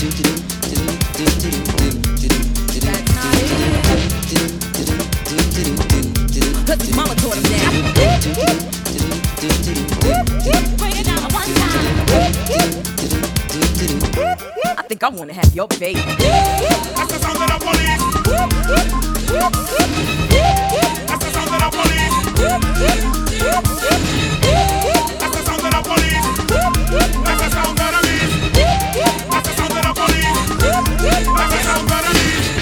Cause his mama taught him that. Bring it down one time. I think I wanna have your baby. That's the sound of the police. That's the sound of the police.